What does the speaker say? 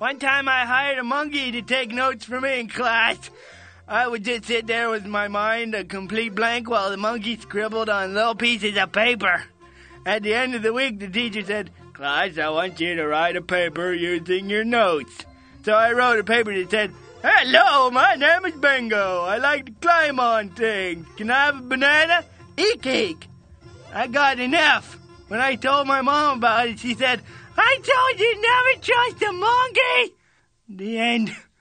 One time I hired a monkey to take notes for me in class. I would just sit there with my mind a complete blank while the monkey scribbled on little pieces of paper. At the end of the week, the teacher said, "Class, I want you to write a paper using your notes." So I wrote a paper that said, "Hello, my name is Bingo. I like to climb on things. Can I have a banana? Eek. I got an F. When I told my mom about it, she said, "I told you never trust a monkey." The end.